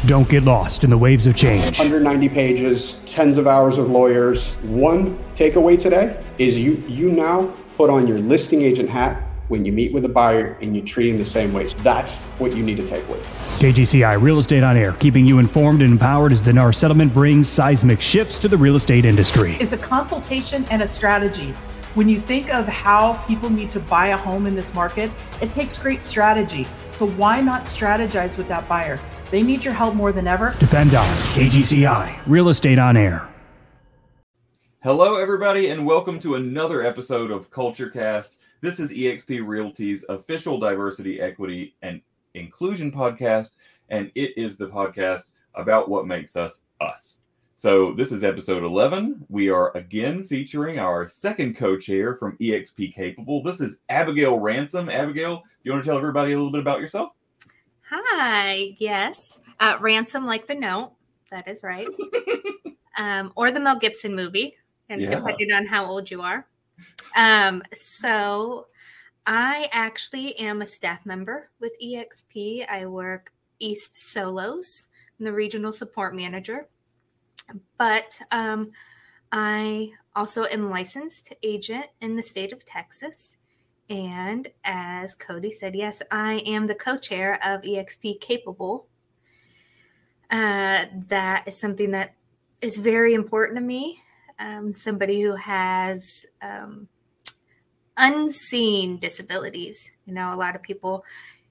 Don't get lost in the waves of change. 190 pages, tens of hours of lawyers. One takeaway today is you now put on your listing agent hat when you meet with a buyer and you treat them the same way. So that's what you need to take away. KGCI Real Estate on Air, keeping you informed and empowered as the NAR settlement brings seismic shifts to the real estate industry. It's a consultation and a strategy. When you think of how people need to buy a home in this market, it takes great strategy. So why not strategize with that buyer? They need your help more than ever. Depend on KGCI Real Estate on Air. Hello, everybody, and welcome to another episode of CultureCast. This is eXp Realty's official diversity, equity, and inclusion podcast, and it is the podcast about what makes us us. So this is episode 11. We are again featuring our second co-chair from eXp Capable. This is Abigail Ransom. Abigail, do you want to tell everybody a little bit about yourself? Hi, yes. Ransom like the note. That is right. Or the Mel Gibson movie, and depending on how old you are. So I actually am a staff member with eXp. I work East Solos. I'm the regional support manager. But I also am licensed agent in the state of Texas. And as Cody said, yes, I am the co-chair of eXp Capable. That is something that is very important to me. Somebody who has unseen disabilities. You know, a lot of people,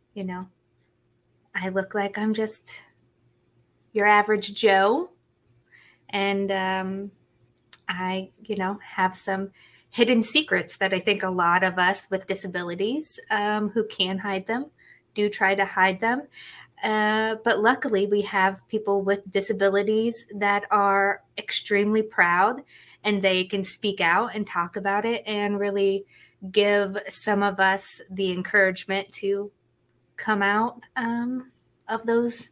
I look like I'm just your average Joe. And I, have some hidden secrets that I think a lot of us with disabilities who can hide them do try to hide them. But luckily, we have people with disabilities that are extremely proud, and they can speak out and talk about it and really give some of us the encouragement to come out of those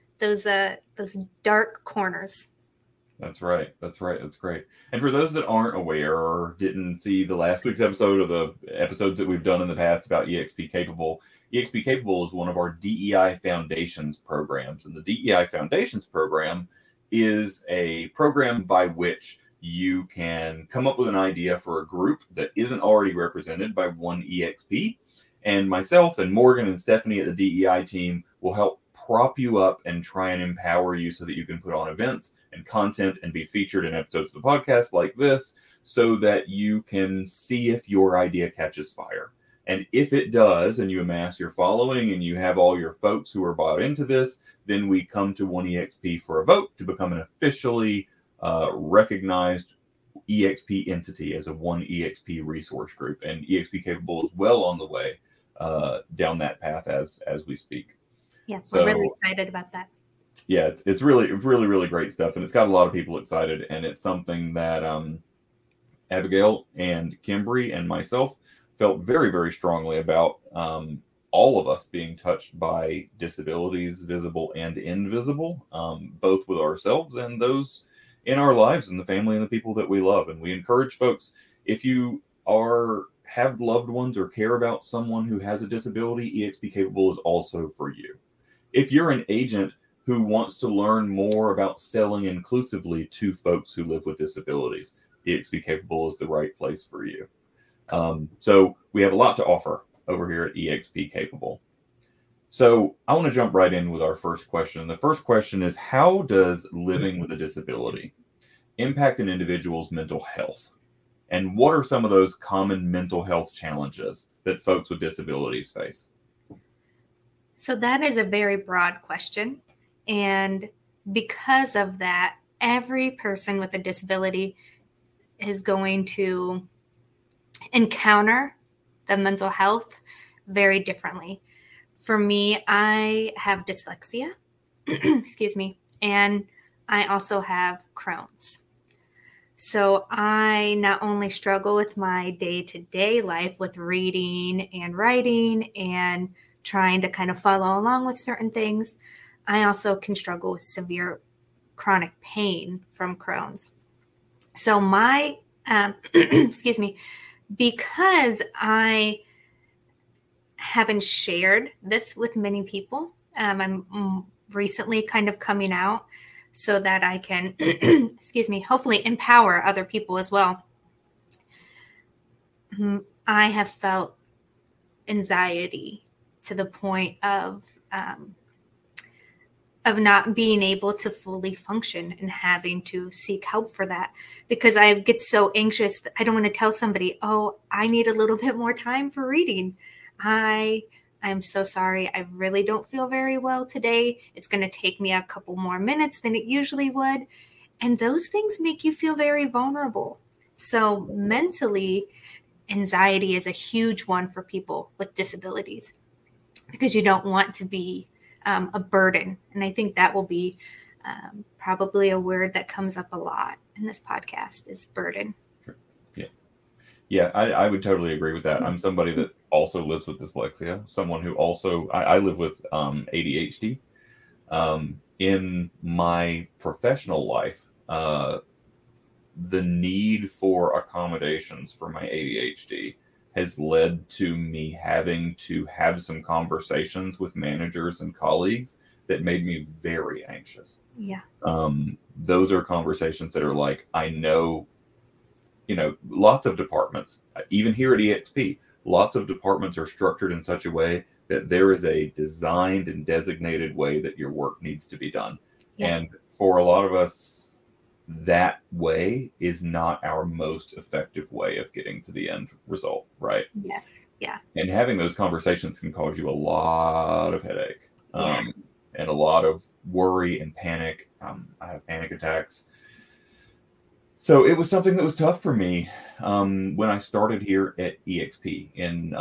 dark corners. That's right. That's great. And for those that aren't aware or didn't see the last week's episode or the episodes that we've done in the past about eXp Capable is one of our DEI Foundations programs. And the DEI Foundations program is a program by which you can come up with an idea for a group that isn't already represented by one eXp. And myself and Morgan and Stephanie at the DEI team will help prop you up and try and empower you so that you can put on events and content and be featured in episodes of the podcast like this, so that you can see if your idea catches fire. And if it does, and you amass your following and you have all your folks who are bought into this, then we come to one eXp for a vote to become an officially recognized eXp entity as a one eXp resource group. And eXp Capable is well on the way down that path as we speak. Yeah, so, we're really excited about that. Yeah, it's really great stuff, and it's got a lot of people excited, and it's something that Abigail and Kimberly and myself felt very, very strongly about. All of us being touched by disabilities, visible and invisible, both with ourselves and those in our lives and the family and the people that we love. And we encourage folks, if you have loved ones or care about someone who has a disability, eXp Capable is also for you. If you're an agent who wants to learn more about selling inclusively to folks who live with disabilities, eXp Capable is the right place for you. So we have a lot to offer over here at eXp Capable. So I want to jump right in with our first question. The first question is, how does living with a disability impact an individual's mental health? And what are some of those common mental health challenges that folks with disabilities face? So that is a very broad question. And because of that, every person with a disability is going to encounter the mental health very differently. For me, I have dyslexia, excuse me, and I also have Crohn's. So I not only struggle with my day-to-day life with reading and writing and trying to kind of follow along with certain things, I also can struggle with severe chronic pain from Crohn's. So my, excuse me, because I haven't shared this with many people, I'm recently kind of coming out so that I can, excuse me, hopefully empower other people as well. I have felt anxiety to the point of not being able to fully function and having to seek help for that, because I get so anxious that I don't want to tell somebody, oh, I need a little bit more time for reading. I'm so sorry. I really don't feel very well today. It's going to take me a couple more minutes than it usually would. And those things make you feel very vulnerable. So mentally, anxiety is a huge one for people with disabilities, because you don't want to be a burden. And I think that will be probably a word that comes up a lot in this podcast is burden. Sure. Yeah, I would totally agree with that. I'm somebody that also lives with dyslexia, someone who also, I live with ADHD. In my professional life, the need for accommodations for my ADHD has led to me having to have some conversations with managers and colleagues that made me very anxious. Yeah. Those are conversations that are like, I know, lots of departments, even here at EXP, lots of departments are structured in such a way that there is a designed and designated way that your work needs to be done. Yeah. And for a lot of us, that way is not our most effective way of getting to the end result, right? Yes. Yeah. And having those conversations can cause you a lot of headache, and a lot of worry and panic. I have panic attacks. So it was something that was tough for me when I started here at EXP.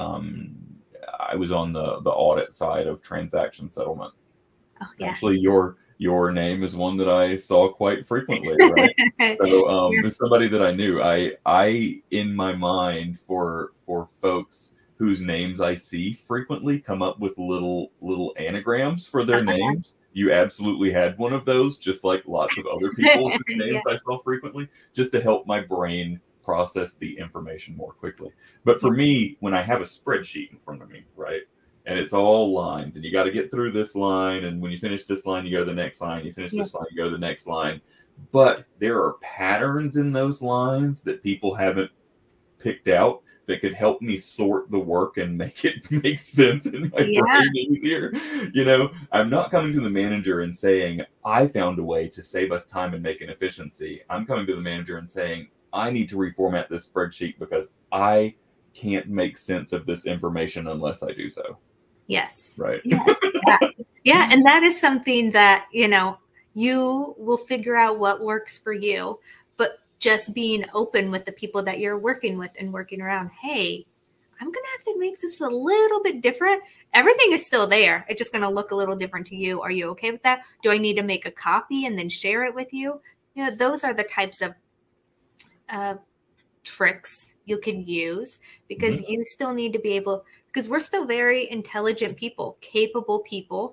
I was on the audit side of transaction settlement. Oh, yeah. Actually, your name is one that I saw quite frequently, right? So as somebody that I knew, I in my mind for folks whose names I see frequently come up with little anagrams for their names. You absolutely had one of those, just like lots of other people whose names I saw frequently, just to help my brain process the information more quickly. But for me, when I have a spreadsheet in front of me, right? And it's all lines, and you got to get through this line. And when you finish this line, you go to the next line. You finish this line, you go to the next line. But there are patterns in those lines that people haven't picked out that could help me sort the work and make it make sense in my brain easier. I'm not coming to the manager and saying, I found a way to save us time and make an efficiency. I'm coming to the manager and saying, I need to reformat this spreadsheet because I can't make sense of this information unless I do so. Yes. Right. Yeah. And that is something that, you will figure out what works for you, but just being open with the people that you're working with and working around. Hey, I'm going to have to make this a little bit different. Everything is still there. It's just going to look a little different to you. Are you okay with that? Do I need to make a copy and then share it with you? Those are the types of tricks you can use, because you still need to be able, because we're still very intelligent people, capable people.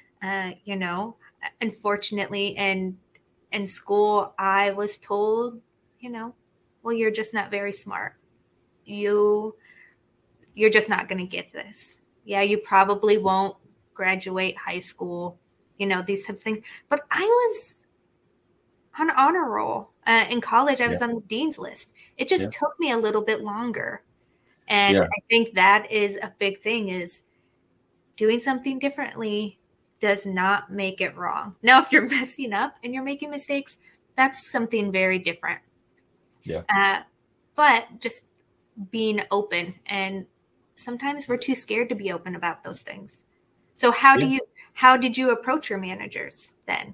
Unfortunately, in school, I was told, well, you're just not very smart. You're just not going to get this. Yeah, you probably won't graduate high school, these types of things. But I was on honor roll. In college, I was on the dean's list. It just took me a little bit longer. And I think that is a big thing, is doing something differently does not make it wrong. Now, if you're messing up and you're making mistakes, that's something very different. Yeah. But just being open, and sometimes we're too scared to be open about those things. So how did you approach your managers then?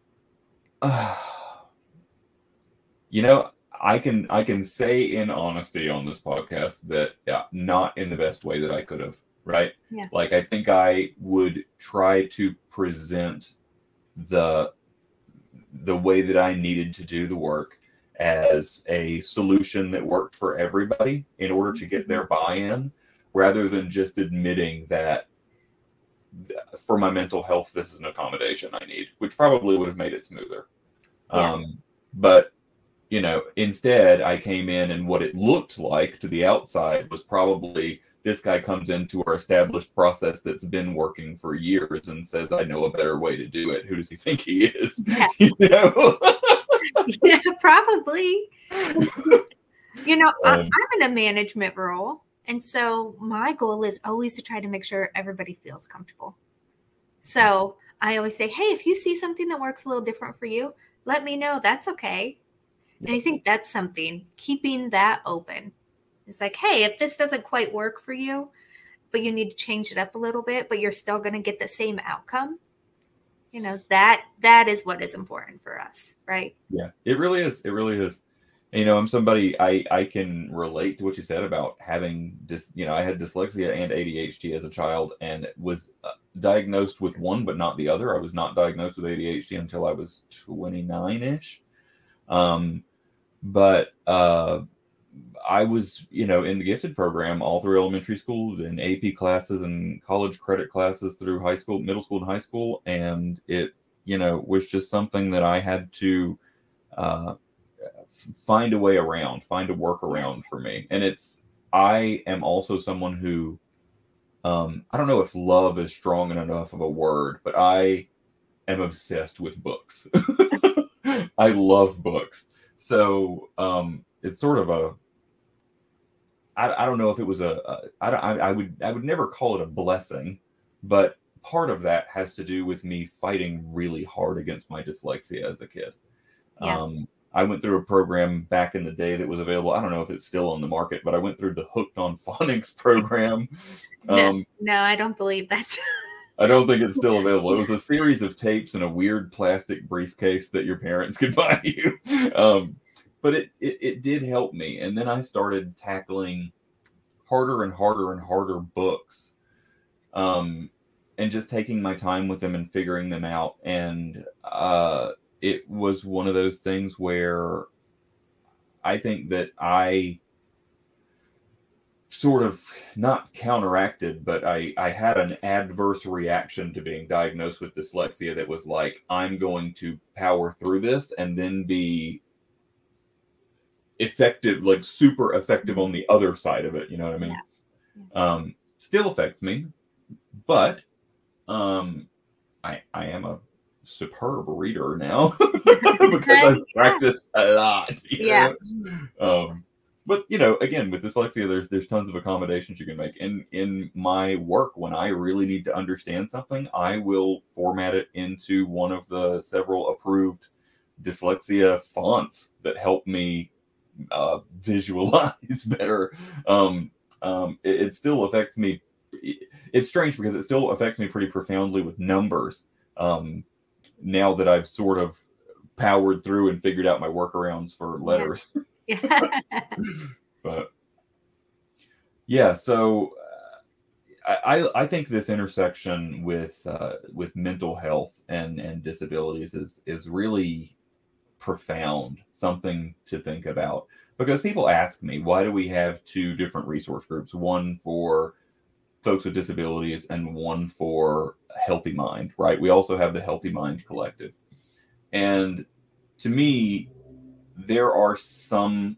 I can say in honesty on this podcast that not in the best way that I could have, right? Yeah. Like, I think I would try to present the way that I needed to do the work as a solution that worked for everybody in order to get their buy-in, rather than just admitting that for my mental health, this is an accommodation I need, which probably would have made it smoother. Yeah. But instead I came in, and what it looked like to the outside was probably this guy comes into our established process that's been working for years and says, I know a better way to do it. Who does he think he is? Yeah. You know? Yeah, probably. You know, I'm in a management role. And so my goal is always to try to make sure everybody feels comfortable. So I always say, hey, if you see something that works a little different for you, let me know. That's okay. And I think that's something, keeping that open. It's like, hey, if this doesn't quite work for you, but you need to change it up a little bit, but you're still going to get the same outcome. You know, that is what is important for us, right? Yeah, it really is. It really is. And, you know, I'm somebody, I can relate to what you said about having I had dyslexia and ADHD as a child, and was diagnosed with one, but not the other. I was not diagnosed with ADHD until I was 29-ish. But I was, in the gifted program all through elementary school, and AP classes and college credit classes through high school, middle school, and high school. And it, was just something that I had to find a way around, find a workaround for me. And I am also someone who, I don't know if love is strong enough of a word, but I am obsessed with books. I love books. So it's sort of I don't know if it was I would never call it a blessing, but part of that has to do with me fighting really hard against my dyslexia as a kid. Yeah. I went through a program back in the day that was available. I don't know if it's still on the market, but I went through the Hooked on Phonics program. No, I don't believe that. I don't think it's still available. It was a series of tapes in a weird plastic briefcase that your parents could buy you. But it did help me. And then I started tackling harder and harder and harder books, and just taking my time with them and figuring them out. And it was one of those things where I think that I sort of not counteracted, but I had an adverse reaction to being diagnosed with dyslexia that was like, I'm going to power through this and then be effective, like super effective on the other side of it. You know what I mean? Yeah. Still affects me, but I am a superb reader now because I've practiced a lot. You know? But again, with dyslexia, there's tons of accommodations you can make. In my work, when I really need to understand something, I will format it into one of the several approved dyslexia fonts that help me visualize better. It still affects me. It's strange because it still affects me pretty profoundly with numbers. Now that I've sort of powered through and figured out my workarounds for letters. Yeah. But yeah, so I think this intersection with mental health and disabilities is really profound, something to think about, because people ask me, why do we have two different resource groups, one for folks with disabilities and one for Healthy Mind, right? We also have the Healthy Mind Collective. And to me, there are some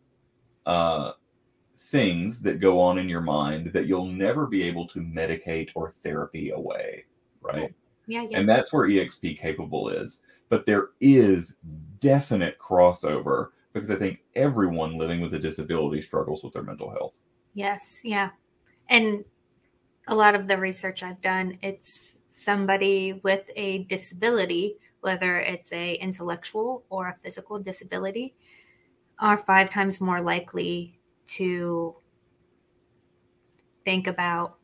things that go on in your mind that you'll never be able to medicate or therapy away, right? Yeah. And that's where EXP Capable is. But there is definite crossover, because I think everyone living with a disability struggles with their mental health. Yes, yeah. And a lot of the research I've done, it's somebody with a disability, whether it's a intellectual or a physical disability, are 5 times more likely to think about,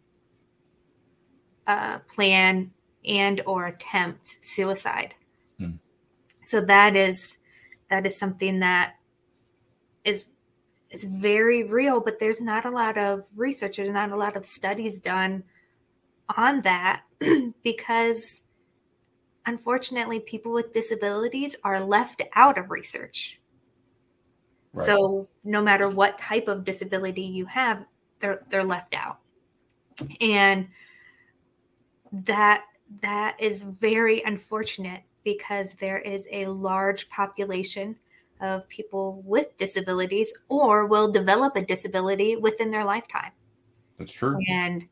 plan, and or attempt suicide. So that is something that is very real, but there's not a lot of research, there's not a lot of studies done on that because unfortunately people with disabilities are left out of research. Right. So no matter what type of disability you have, they're left out. And that is very unfortunate, because there is a large population of people with disabilities or will develop a disability within their lifetime. That's true. And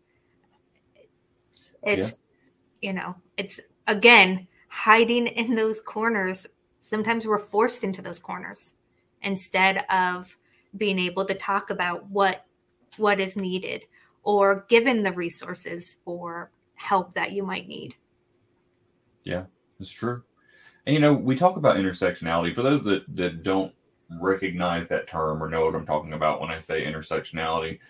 it's, it's again, hiding in those corners. Sometimes we're forced into those corners instead of being able to talk about what is needed or given the resources for help that you might need. Yeah, that's true. And, we talk about intersectionality. For those that don't recognize that term or know what I'm talking about when I say intersectionality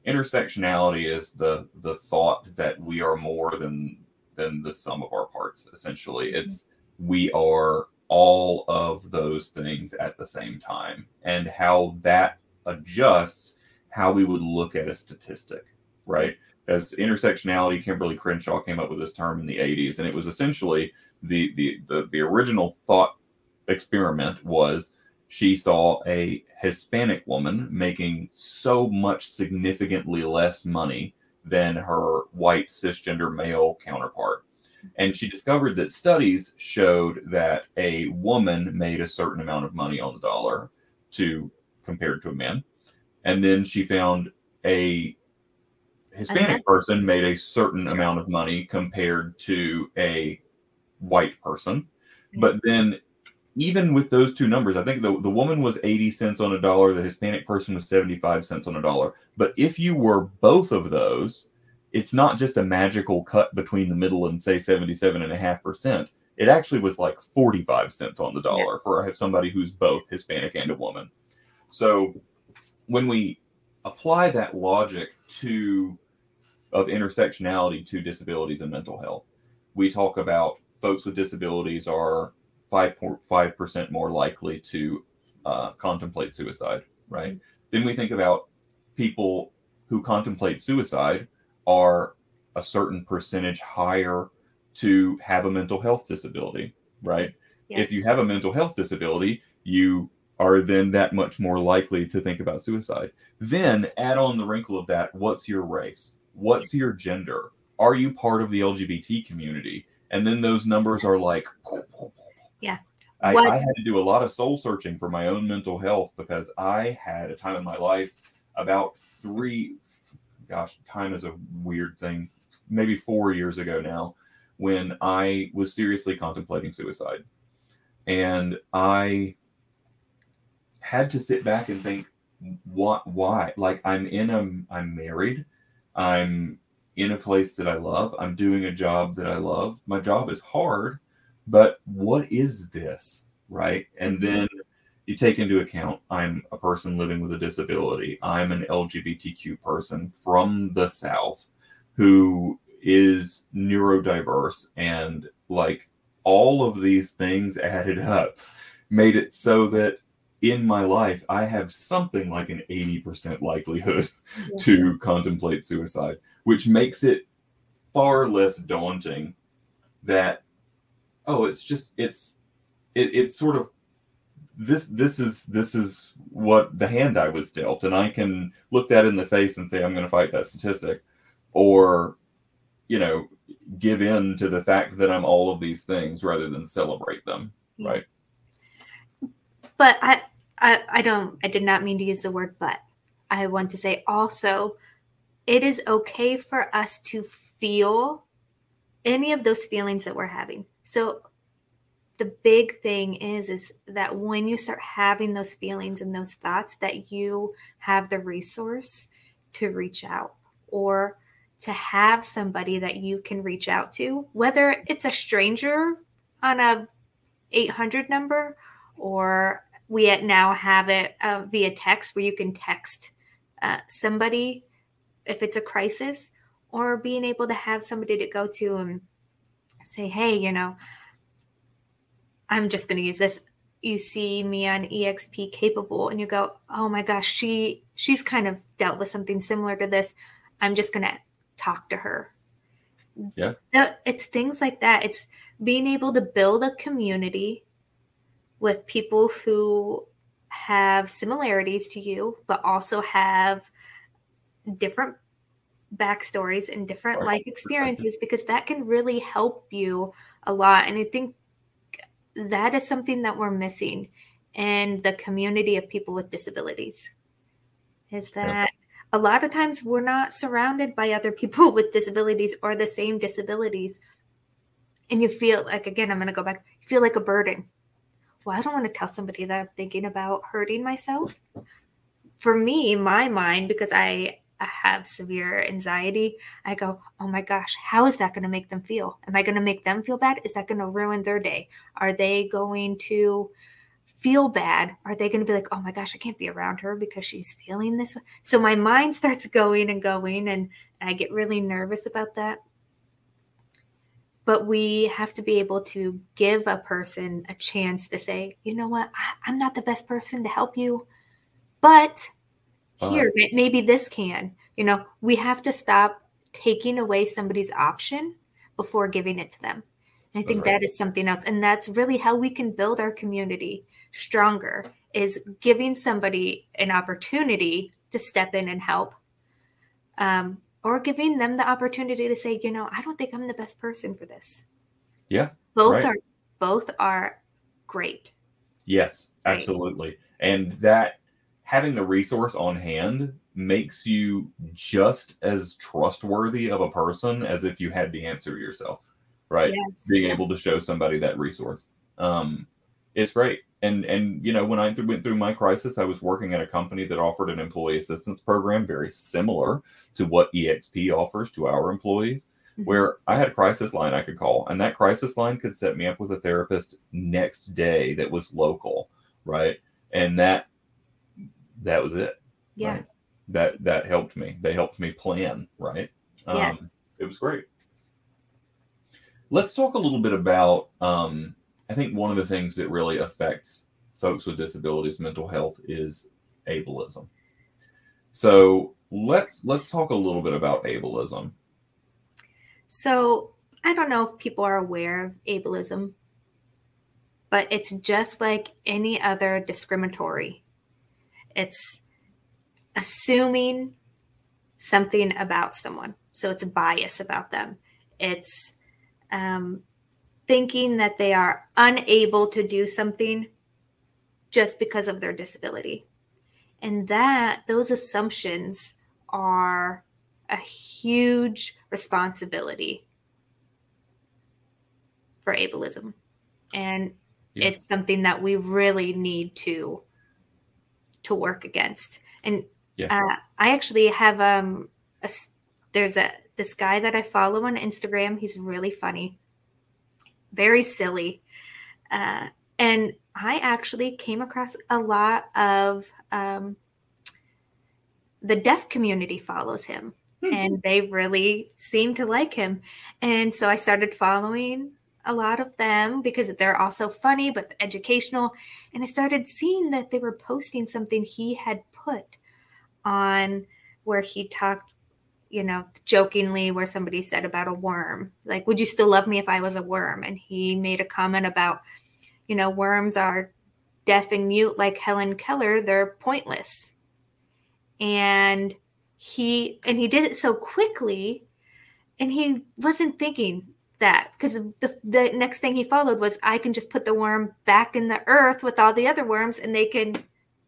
is the thought that we are more than the sum of our parts. Essentially, it's we are all of those things at the same time, and how that adjusts how we would look at a statistic, right? As intersectionality, Kimberly Crenshaw came up with this term in the 80s, and it was essentially the original thought experiment was she saw a Hispanic woman making so much significantly less money than her white cisgender male counterpart. And she discovered that studies showed that a woman made a certain amount of money on the dollar compared to a man. And then she found a Hispanic person made a certain amount of money compared to a white person. But then even with those two numbers, I think the woman was 80 cents on a dollar, the Hispanic person was 75 cents on a dollar. But if you were both of those, it's not just a magical cut between the middle and say 77.5%. It actually was like 45 cents on the dollar for somebody who's both Hispanic and a woman. So when we apply that logic of intersectionality to disabilities and mental health, we talk about folks with disabilities are 5% more likely to contemplate suicide, right? Mm-hmm. Then we think about people who contemplate suicide are a certain percentage higher to have a mental health disability, right? Yes. If you have a mental health disability, you are then that much more likely to think about suicide. Then add on the wrinkle of that, what's your race? What's your gender? Are you part of the LGBT community? And then those numbers are like, yeah. I had to do a lot of soul searching for my own mental health because I had a time in my life about time is a weird thing, maybe 4 years ago now, when I was seriously contemplating suicide. And I had to sit back and think, why? Like I'm married, I'm in a place that I love, I'm doing a job that I love. My job is hard, but what is this, right? And then you take into account, I'm a person living with a disability. I'm an LGBTQ person from the South who is neurodiverse, and like all of these things added up made it so that in my life, I have something like an 80% likelihood to contemplate suicide, which makes it far less daunting that, it's sort of, this is what the hand I was dealt, and I can look that in the face and say, I'm going to fight that statistic, or, give in to the fact that I'm all of these things rather than celebrate them. Yeah. Right. But I did not mean to use the word but. I want to say also, it is okay for us to feel any of those feelings that we're having. So the big thing is that when you start having those feelings and those thoughts, that you have the resource to reach out or to have somebody that you can reach out to, whether it's a stranger on a 800 number, or we now have it via text where you can text somebody if it's a crisis, or being able to have somebody to go to and say, hey, I'm just going to use this. You see me on EXP Capable and you go, oh my gosh, she's kind of dealt with something similar to this. I'm just going to talk to her. Yeah. It's things like that. It's being able to build a community with people who have similarities to you, but also have different backstories and different life experiences, because that can really help you a lot. And I think that is something that we're missing in the community of people with disabilities, is that a lot of times we're not surrounded by other people with disabilities or the same disabilities. And you feel like, again, I'm going to go back, you feel like a burden. Well, I don't want to tell somebody that I'm thinking about hurting myself. For me, my mind, because I have severe anxiety, I go, oh my gosh, how is that going to make them feel? Am I going to make them feel bad? Is that going to ruin their day? Are they going to feel bad? Are they going to be like, oh my gosh, I can't be around her because she's feeling this? So my mind starts going, and I get really nervous about that. But we have to be able to give a person a chance to say, you know what, I'm not the best person to help you, but here, maybe this can. We have to stop taking away somebody's option before giving it to them. And I think that is something else. And that's really how we can build our community stronger, is giving somebody an opportunity to step in and help, or giving them the opportunity to say, I don't think I'm the best person for this. Yeah. Both are great. Yes, absolutely. Right. And that having the resource on hand makes you just as trustworthy of a person as if you had the answer yourself, right? Yes. Being able to show somebody that resource. It's great. And when I went through my crisis, I was working at a company that offered an employee assistance program very similar to what EXP offers to our employees, where I had a crisis line I could call, and that crisis line could set me up with a therapist next day that was local, right? And that was it. Yeah. Right? That helped me. They helped me plan, right? Yes. It was great. Let's talk a little bit about, I think one of the things that really affects folks with disabilities' mental health is ableism. So let's talk a little bit about ableism. So I don't know if people are aware of ableism, but it's just like any other discriminatory. It's assuming something about someone. So it's a bias about them. It's thinking that they are unable to do something just because of their disability. And those assumptions are a huge responsibility for ableism. And it's something that we really need to work against. And I actually have this guy that I follow on Instagram. He's really funny, very silly. And I actually came across a lot of the deaf community follows him, and they really seem to like him. And so I started following a lot of them because they're also funny, but educational. And I started seeing that they were posting something he had put on where he talked, jokingly, where somebody said about a worm, like, would you still love me if I was a worm? And he made a comment about, worms are deaf and mute like Helen Keller. They're pointless. And he did it so quickly, and he wasn't thinking that, because the next thing he followed was, I can just put the worm back in the earth with all the other worms, and they can,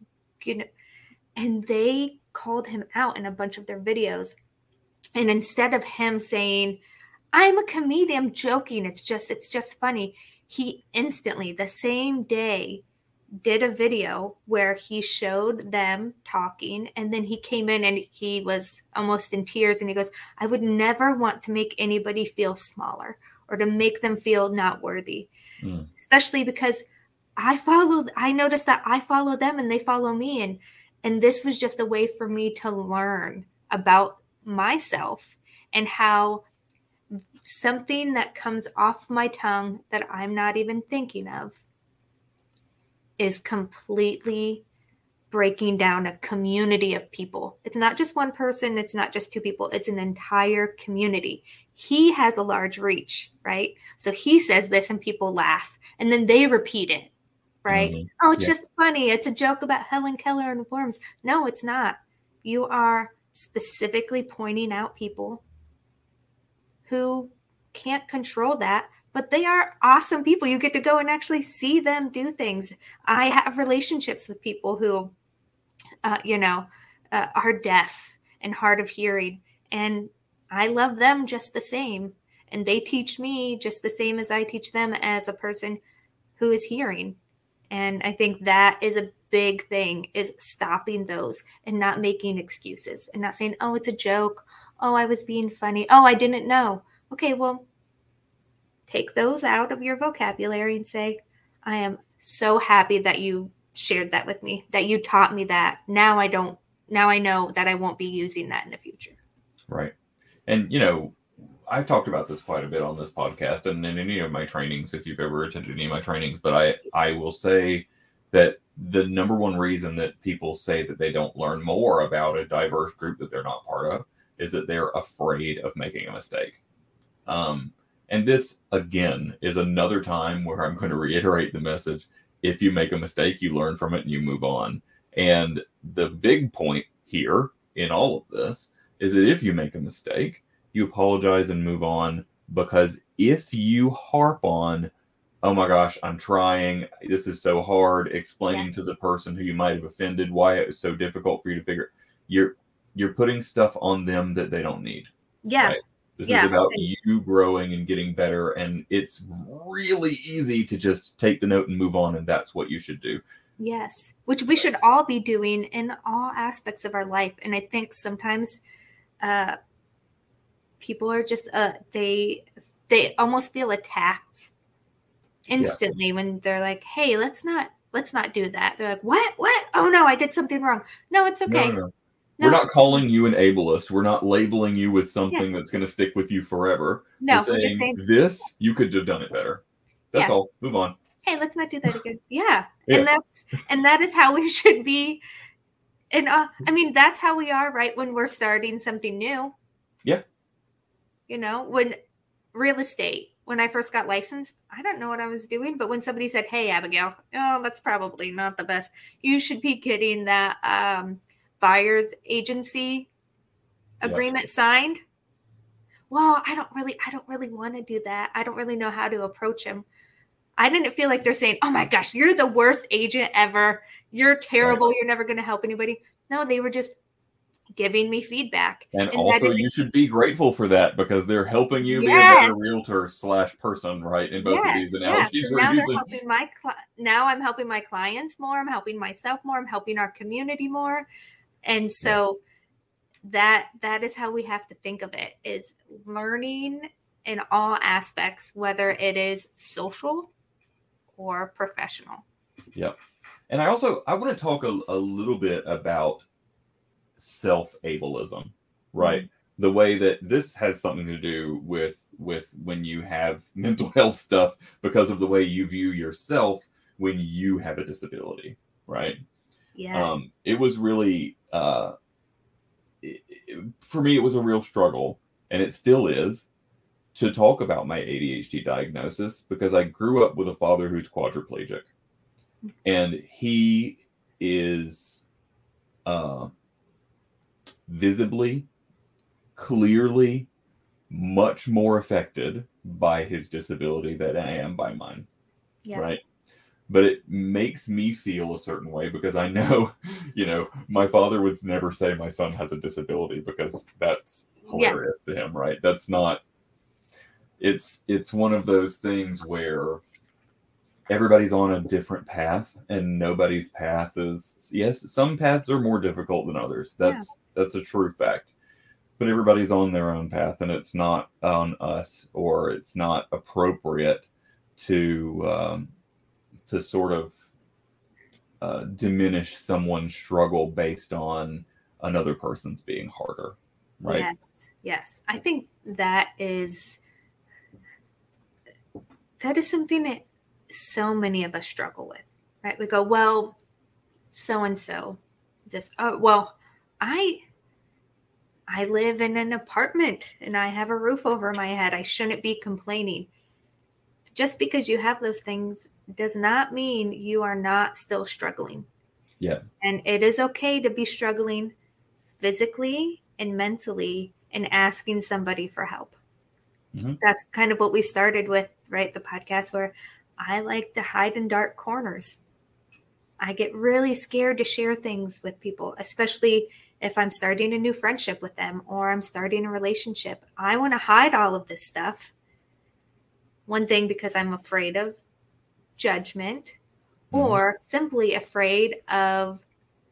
and they called him out in a bunch of their videos. And instead of him saying, I'm a comedian, I'm joking, it's just funny, he instantly, the same day, did a video where he showed them talking, and then he came in and he was almost in tears, and he goes, I would never want to make anybody feel smaller or to make them feel not worthy, especially because I noticed that I follow them and they follow me, and this was just a way for me to learn about myself and how something that comes off my tongue that I'm not even thinking of is completely breaking down a community of people. It's not just one person. It's not just two people. It's an entire community. He has a large reach, right? So he says this and people laugh, and then they repeat it, right? Mm-hmm. Oh, it's just funny. It's a joke about Helen Keller and worms. No, it's not. You are specifically pointing out people who can't control that, but they are awesome people. You get to go and actually see them do things. I have relationships with people who, are deaf, and hard of hearing. And I love them just the same. And they teach me just the same as I teach them as a person who is hearing. And I think that is a big thing, is stopping those and not making excuses and not saying, oh, it's a joke. Oh, I was being funny. Oh, I didn't know. Okay, well, take those out of your vocabulary and say, I am so happy that you shared that with me, that you taught me that. Now I know that I won't be using that in the future. Right. And, you know, I've talked about this quite a bit on this podcast and in any of my trainings, if you've ever attended any of my trainings, but I will say that the number one reason that people say that they don't learn more about a diverse group that they're not part of is that they're afraid of making a mistake. And this, again, is another time where I'm going to reiterate the message. If you make a mistake, you learn from it and you move on. And the big point here in all of this is that if you make a mistake, you apologize and move on, because if you harp on, oh my gosh, I'm trying, this is so hard, explaining to the person who you might have offended why it was so difficult for you to figure, you're putting stuff on them that they don't need. Yeah. Right? This is about you growing and getting better, and it's really easy to just take the note and move on, and that's what you should do. Yes, which we should all be doing in all aspects of our life. And I think sometimes people are just they almost feel attacked instantly when they're like, hey, let's not do that. They're like, what? Oh no, I did something wrong. No, it's okay. No. We're not calling you an ableist. We're not labeling you with something that's going to stick with you forever. No, we're saying this, you could have done it better. That's all. Move on. Hey, let's not do that again. Yeah. And that is how we should be. And I mean, that's how we are, right? When we're starting something new. Yeah. You know, when real estate, when I first got licensed, I don't know what I was doing, but when somebody said, hey, Abigail, oh, that's probably not the best. You should be getting that buyer's agency agreement signed. Well, I don't really want to do that. I don't really know how to approach him. I didn't feel like they're saying, oh my gosh, you're the worst agent ever. You're terrible. Right. You're never going to help anybody. No, they were just giving me feedback. And also you should be grateful for that, because they're helping you be a better realtor / person, right? In both of these analogies. So now I'm helping my clients more. I'm helping myself more. I'm helping our community more. And so that is how we have to think of it, is learning in all aspects, whether it is social or professional. Yep. And I want to talk a little bit about self-ableism, right? Mm-hmm. The way that this has something to do with when you have mental health stuff, because of the way you view yourself when you have a disability, right? Yes. It was really, for me, it was a real struggle, and it still is, to talk about my ADHD diagnosis, because I grew up with a father who's quadriplegic, and he is visibly, clearly, much more affected by his disability than I am by mine, right? But it makes me feel a certain way, because I know, my father would never say my son has a disability, because that's hilarious to him, right? That's not, it's one of those things where everybody's on a different path, and nobody's path is, yes, some paths are more difficult than others. That's a true fact. But everybody's on their own path, and it's not on us, or it's not appropriate to sort of diminish someone's struggle based on another person's being harder, right? Yes. I think that is something that so many of us struggle with, right? We go, well, so-and-so is this, oh, well, I live in an apartment and I have a roof over my head. I shouldn't be complaining. Just because you have those things does not mean you are not still struggling. Yeah. And it is okay to be struggling physically and mentally and asking somebody for help. Mm-hmm. That's kind of what we started with, right? The podcast, where I like to hide in dark corners. I get really scared to share things with people, especially if I'm starting a new friendship with them or I'm starting a relationship, I want to hide all of this stuff. One thing, because I'm afraid of judgment, or simply afraid of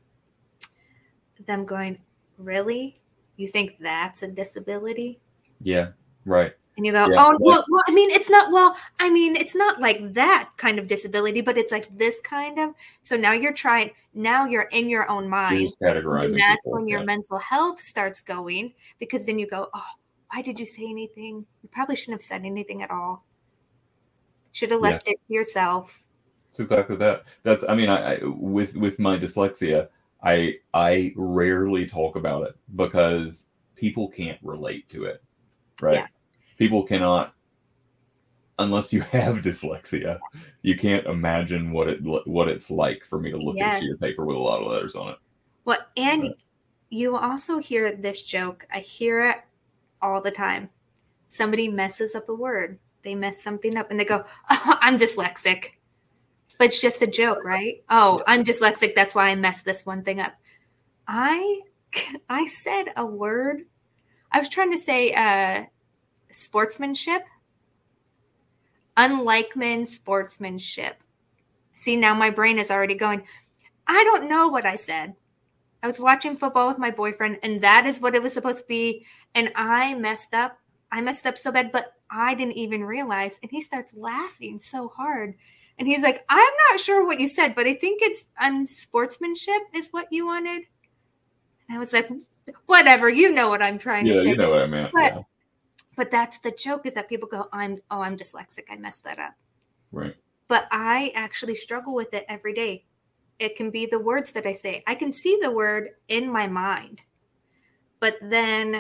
them going, really? You think that's a disability? Yeah, right. And you go, oh, well, I mean, it's not like that kind of disability, but it's like this kind of. So now you're in your own mind. Categorizing, and that's when your mental health starts going, because then you go, oh, why did you say anything? You probably shouldn't have said anything at all. Should have left it to yourself. It's exactly that. That's, I mean, I with my dyslexia, I rarely talk about it because people can't relate to it, right? Yeah. People cannot, unless you have dyslexia, you can't imagine what it's like for me to look at a sheet of paper with a lot of letters on it. Well, and you also hear this joke. I hear it all the time. Somebody messes up a word. They mess something up and they go, oh, I'm dyslexic. But it's just a joke, right? Oh, I'm dyslexic. That's why I messed this one thing up. I said a word. I was trying to say sportsmanship. Unlike men, sportsmanship. See, now my brain is already going, I don't know what I said. I was watching football with my boyfriend, and that is what it was supposed to be. And I messed up. I messed up so bad, but I didn't even realize. And he starts laughing so hard. And he's like, I'm not sure what you said, but I think it's unsportsmanship is what you wanted. And I was like, whatever, you know what I'm trying to say. Yeah, you know what I meant. But that's the joke, is that people go, I'm dyslexic. I messed that up. Right. But I actually struggle with it every day. It can be the words that I say. I can see the word in my mind, but then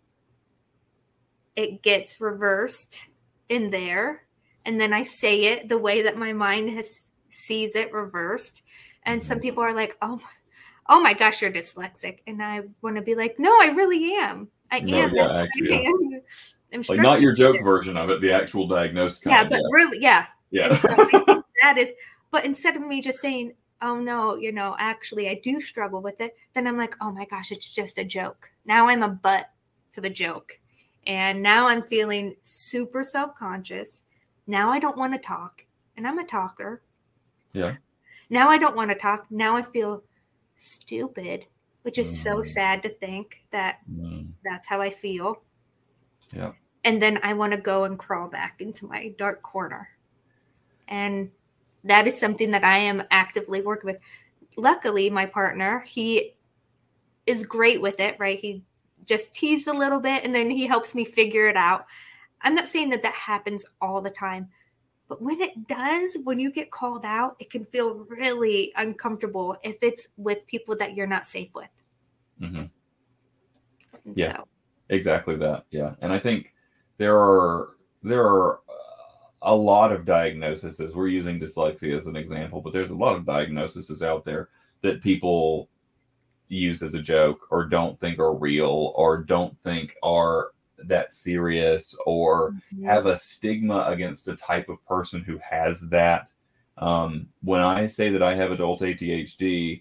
it gets reversed in there. And then I say it the way that my mind sees it reversed. And some people are like, oh my gosh, you're dyslexic. And I want to be like, no, I really am. I am. Yeah, actually, I'm like, not your joke version of it, the actual diagnosed kind. Yeah, but really, yeah. Yeah. So that is, but instead of me just saying, oh no, actually I do struggle with it, then I'm like, oh my gosh, it's just a joke. Now I'm a butt to the joke. And now I'm feeling super self-conscious. Now I don't want to talk, and I'm a talker. Yeah. Now I don't want to talk. Now I feel stupid, which is so sad to think that that's how I feel. Yeah. And then I want to go and crawl back into my dark corner. And that is something that I am actively working with. Luckily, my partner, he is great with it, right? He just teased a little bit and then he helps me figure it out. I'm not saying that happens all the time, but when it does, when you get called out, it can feel really uncomfortable if it's with people that you're not safe with. Mm-hmm. Yeah, exactly that. Yeah. And I think there are a lot of diagnoses. We're using dyslexia as an example, but there's a lot of diagnoses out there that people use as a joke or don't think are real or don't think are that serious or have a stigma against a type of person who has that. When I say that I have adult ADHD,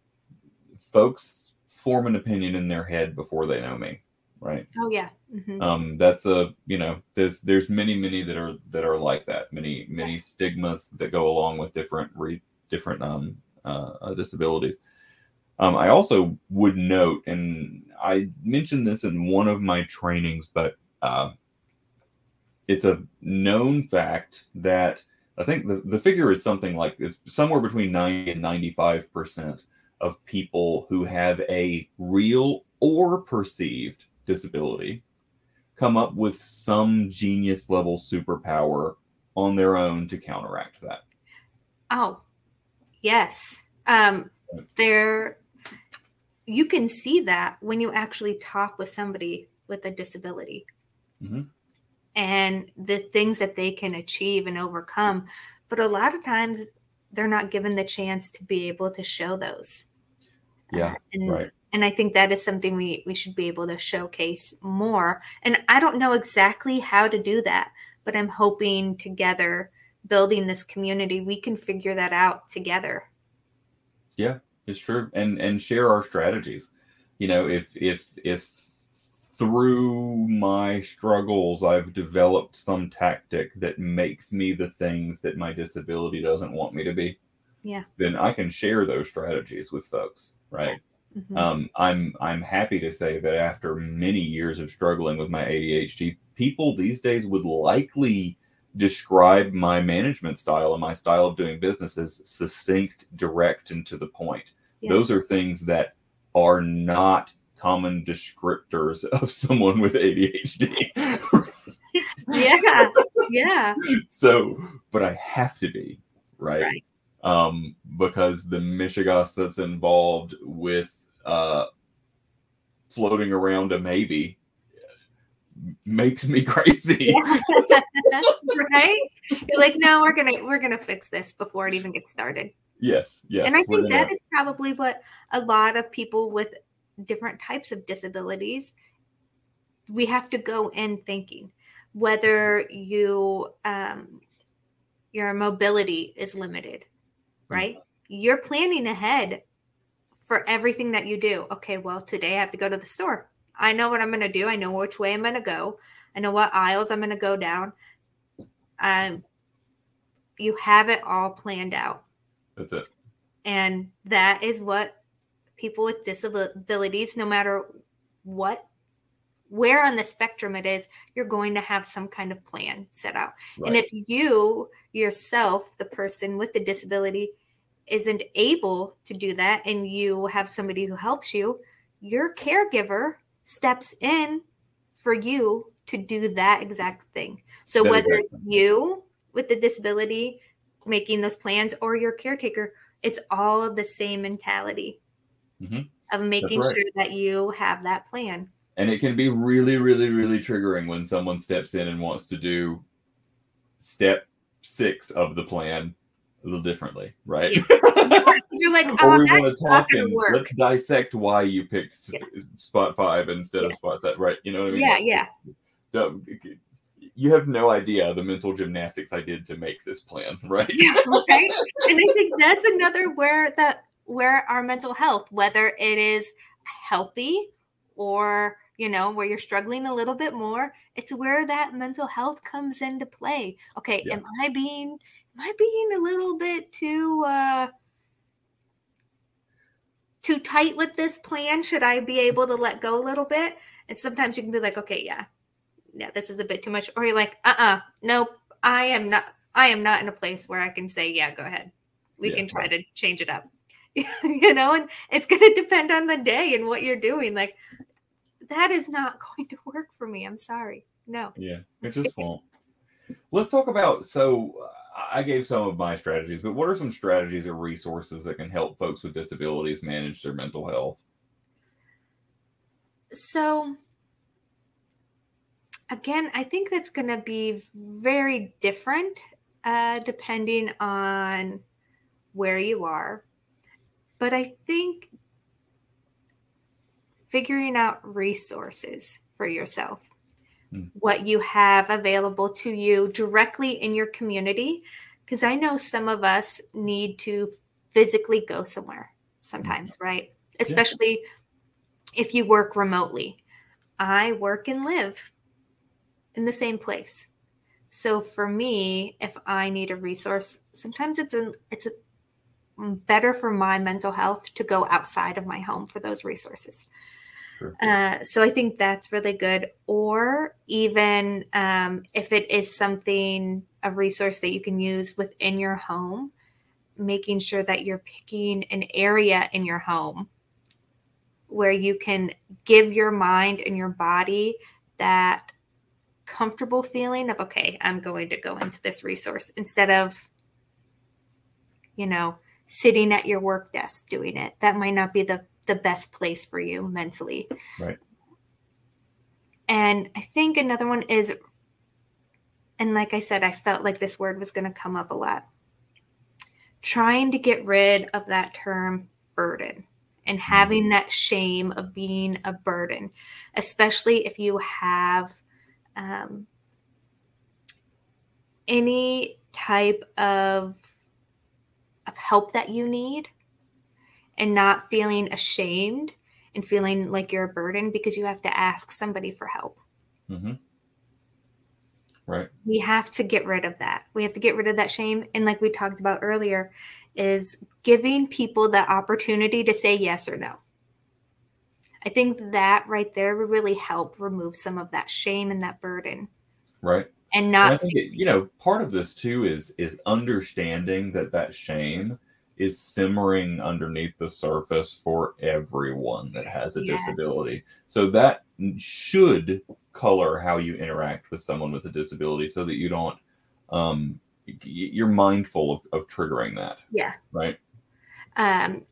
folks form an opinion in their head before they know me, right? Oh yeah. Mm-hmm. That's there's many that are like that. Many stigmas that go along with different disabilities. I also would note, and I mentioned this in one of my trainings, but it's a known fact that I think the figure is something like it's somewhere between 90 and 95% of people who have a real or perceived disability come up with some genius level superpower on their own to counteract that. Oh, yes. You can see that when you actually talk with somebody with a disability and the things that they can achieve and overcome. But a lot of times they're not given the chance to be able to show those. Yeah, right. And I think that is something we should be able to showcase more. And I don't know exactly how to do that, but I'm hoping together, building this community, we can figure that out together. Yeah, it's true. And share our strategies. if through my struggles I've developed some tactic that makes me the things that my disability doesn't want me to be, then I can share those strategies with folks, right? I'm happy to say that after many years of struggling with my ADHD, people these days would likely describe my management style and my style of doing business as succinct, direct, and to the point. Those are things that are not common descriptors of someone with ADHD. Yeah. So, but I have to be, right? Because the mishigas that's involved with floating around a maybe makes me crazy. Right? You're like, no, we're gonna fix this before it even gets started. Yes. And I think that is probably what a lot of people with different types of disabilities, we have to go in thinking, whether your mobility is limited, right? You're planning ahead for everything that you do. Okay, well, today I have to go to the store. I know what I'm going to do. I know which way I'm going to go. I know what aisles I'm going to go down. You have it all planned out. That's it. And that is what people with disabilities, no matter where on the spectrum it is, you're going to have some kind of plan set out. Right. And if you yourself, the person with the disability, isn't able to do that, and you have somebody who helps you, your caregiver steps in for you to do that exact thing. So whether it's you with the disability making those plans or your caretaker, it's all the same mentality of making sure that you have that plan. And it can be really, really, really triggering when someone steps in and wants to do step 6 of the plan a little differently, right? You're like, or we want to talk and let's dissect why you picked spot 5 instead of spot 7, right? You know what I mean? Yeah. You have no idea the mental gymnastics I did to make this plan, right? Right. And I think that's another where our mental health, whether it is healthy or where you're struggling a little bit more, it's where that mental health comes into play. Okay, am I being a little bit too tight with this plan? Should I be able to let go a little bit? And sometimes you can be like, okay, yeah, this is a bit too much. Or you're like, nope, I am not in a place where I can say, yeah, go ahead. We can try to change it up. And it's going to depend on the day and what you're doing. Like, that is not going to work for me. I'm sorry. No. Yeah, it just won't. Let's talk about, so I gave some of my strategies, but what are some strategies or resources that can help folks with disabilities manage their mental health? So, again, I think that's going to be very different depending on where you are. But I think figuring out resources for yourself, what you have available to you directly in your community, because I know some of us need to physically go somewhere sometimes, right? Especially if you work remotely. I work and live in the same place. So for me, if I need a resource, sometimes it's better for my mental health to go outside of my home for those resources. Sure. So I think that's really good. Or even if it is a resource that you can use within your home, making sure that you're picking an area in your home where you can give your mind and your body that comfortable feeling of, okay, I'm going to go into this resource instead of, sitting at your work desk doing it. That might not be the best place for you mentally. Right. And I think another one is, and like I said, I felt like this word was going to come up a lot, trying to get rid of that term burden and having that shame of being a burden, especially if you have any type of help that you need, and not feeling ashamed and feeling like you're a burden because you have to ask somebody for help. Mm-hmm. Right. We have to get rid of that. We have to get rid of that shame. And like we talked about earlier, is giving people the opportunity to say yes or no. I think that right there would really help remove some of that shame and that burden. Right. And not, and I think part of this too is understanding that shame is simmering underneath the surface for everyone that has a disability. So that should color how you interact with someone with a disability, so that you don't you're mindful of triggering that. Yeah. Right. And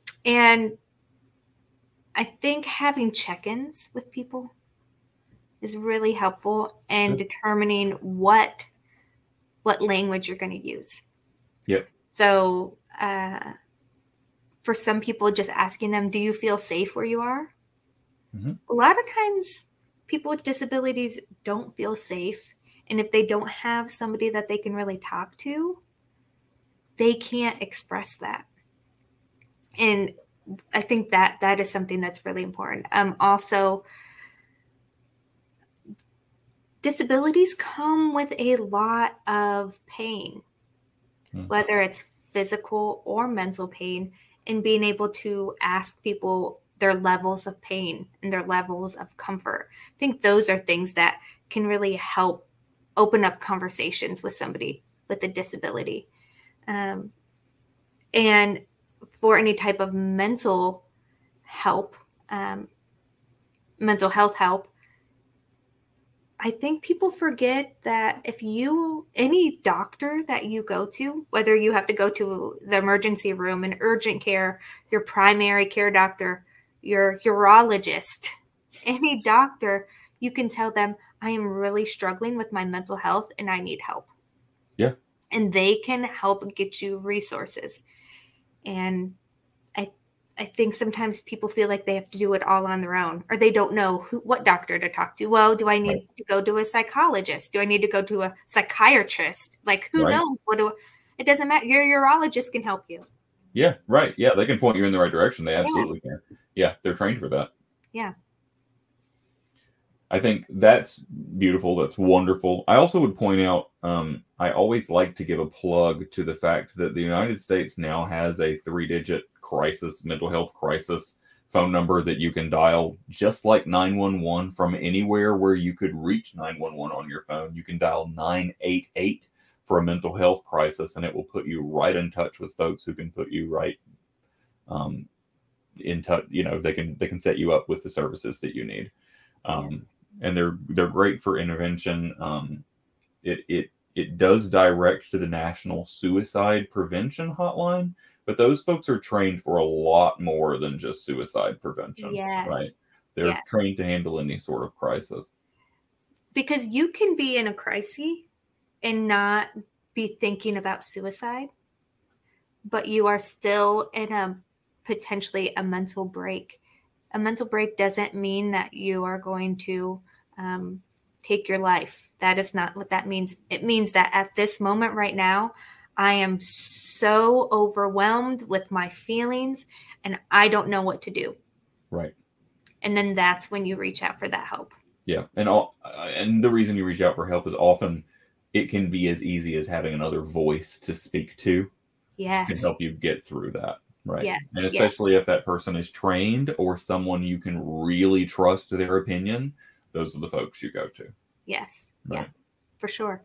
I think having check-ins with people is really helpful in determining what language you're going to use. Yep. So for some people, just asking them, do you feel safe where you are? Mm-hmm. A lot of times people with disabilities don't feel safe. And if they don't have somebody that they can really talk to, they can't express that. And I think that is something that's really important. Also, disabilities come with a lot of pain, whether it's physical or mental pain, and being able to ask people their levels of pain and their levels of comfort. I think those are things that can really help open up conversations with somebody with a disability. And for any type of mental help, mental health help, I think people forget that any doctor that you go to, whether you have to go to the emergency room, an urgent care, your primary care doctor, your urologist, any doctor, you can tell them, I am really struggling with my mental health and I need help. Yeah. And they can help get you resources. And I think sometimes people feel like they have to do it all on their own, or they don't know what doctor to talk to. Well, do I need to go to a psychologist? Do I need to go to a psychiatrist? Like, who knows? It doesn't matter. Your urologist can help you. Yeah, right. Yeah, they can point you in the right direction. They absolutely can. Yeah, they're trained for that. Yeah. I think that's beautiful. That's wonderful. I also would point out, I always like to give a plug to the fact that the United States now has a 3-digit mental health crisis phone number that you can dial, just like 911, from anywhere where you could reach 911 on your phone. You can dial 988 for a mental health crisis, and it will put you right in touch with folks who can put you right in touch. They can set you up with the services that you need. And they're great for intervention. It does direct to the National Suicide Prevention Hotline, but those folks are trained for a lot more than just suicide prevention. Yes. Right? They're trained to handle any sort of crisis. Because you can be in a crisis and not be thinking about suicide, but you are still in potentially a mental break. A mental break doesn't mean that you are going to take your life. That is not what that means. It means that at this moment right now, I am so overwhelmed with my feelings and I don't know what to do. Right. And then that's when you reach out for that help. Yeah. And the reason you reach out for help is often it can be as easy as having another voice to speak to. Yes. Can help you get through that. Right. Yes. And especially if that person is trained or someone you can really trust their opinion, those are the folks you go to. Yes. Right. Yeah, for sure.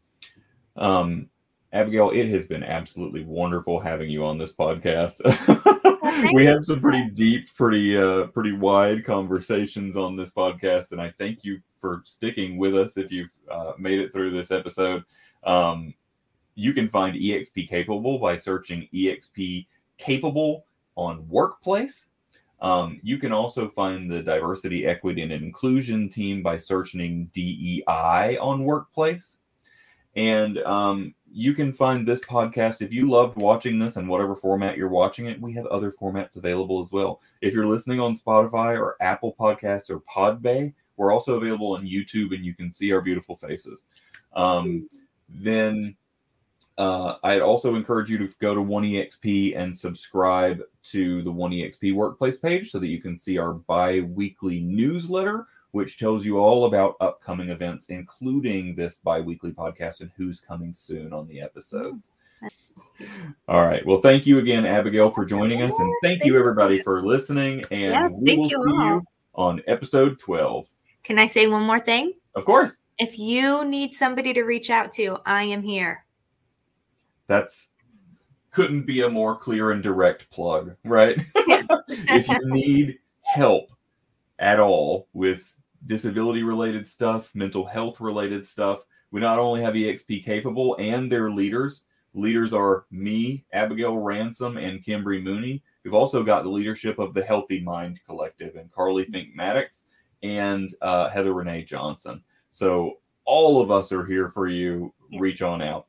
Abigail, it has been absolutely wonderful having you on this podcast. We have some pretty deep, pretty wide conversations on this podcast, and I thank you for sticking with us. If you've made it through this episode, you can find EXP Capable by searching EXP Capable on Workplace. You can also find the Diversity, Equity, and Inclusion team by searching DEI on Workplace. And you can find this podcast, if you loved watching this in whatever format you're watching it, we have other formats available as well. If you're listening on Spotify or Apple Podcasts or Podbay, we're also available on YouTube and you can see our beautiful faces. Then I'd also encourage you to go to 1EXP and subscribe to the 1EXP Workplace page so that you can see our bi-weekly newsletter, which tells you all about upcoming events, including this bi-weekly podcast and who's coming soon on the episodes. All right. Well, thank you again, Abigail, for joining us. And thank you, everybody, for listening. And we will see you on episode 12. Can I say one more thing? Of course. If you need somebody to reach out to, I am here. That's couldn't be a more clear and direct plug, right? If you need help at all with disability-related stuff, mental health-related stuff, we not only have EXP Capable and their leaders. Leaders are me, Abigail Ransom, and Kimberly Mooney. We've also got the leadership of the Healthy Mind Collective and Carly Fink Maddox and Heather Renee Johnson. So all of us are here for you. Reach on out.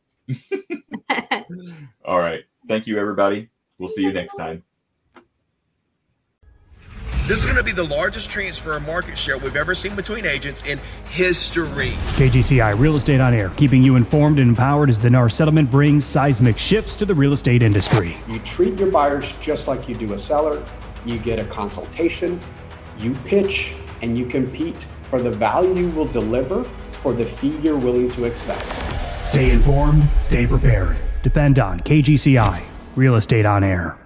All right. Thank you, everybody. We'll see you next time. This is going to be the largest transfer of market share we've ever seen between agents in history. KGCI Real Estate on Air, keeping you informed and empowered as the NAR settlement brings seismic shifts to the real estate industry. You treat your buyers just like you do a seller. You get a consultation, you pitch, and you compete for the value you will deliver for the fee you're willing to accept. Stay informed, stay prepared. Depend on KGCI Real Estate on Air.